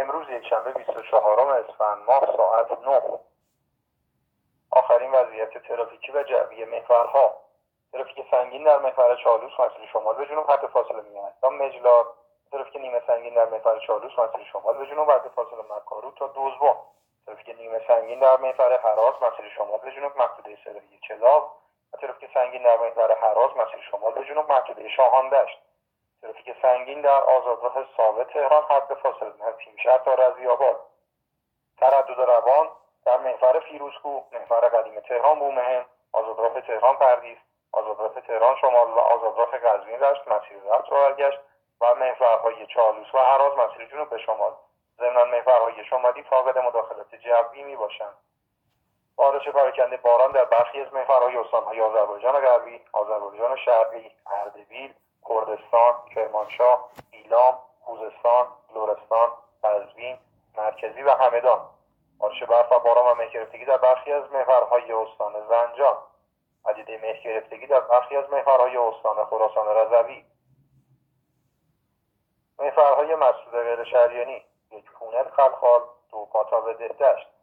امروز یکشنبه 24 اسفند ماه ساعت 9. آخرین وضعیت ترافیکی و جوی محورها. ترافیک سنگین در محور چالوس مسیر شمال به جنوب حد فاصله میانه تا مجلار. ترافیک نیمه سنگین در محور چالوس مسیر شمال به جنوب حد فاصله مکارو تا دوزبان. ترافیک نیمه سنگین در محور هراز مسیر شمال به جنوب محدوده صدایی چلاق و ترافیک سنگین در محور هراز مسیر شمال به جنوب محدوده شاهاندشت. ترافیک سنگین در آزادراه ثابت تهران حد فاصله حکیمشهر تا رضی‌آباد. تردد روان در محور فیروزکوه، محور قدیم تهران بومهن، آزادراه تهران پردیس، آزادراه تهران شمال و آزادراه قزوین رشت مسیر رفت و برگشت و محورهای چالوس و هراز مسیر جنوب به شمال. ضمناً محورهای شمالی فاقد مداخلات جوی میباشند. بارش پراکنده باران در برخی از محورهای استانهای آذربایجان غربی، آذربایجان شرقی، اردبیل، کردستان، کرمانشاه، ایلام، خوزستان، لرستان، قزوین، مرکزی و همدان. بارش برف و باران و مه گرفتگی در برخی از محورهای استان زنجان. پدیده مه گرفتگی در برخی از محورهای استان خراسان رضوی. محورهای مسدود غیر شهریانی: 1 پونل خلخال، 2 پاتاق دهدشت.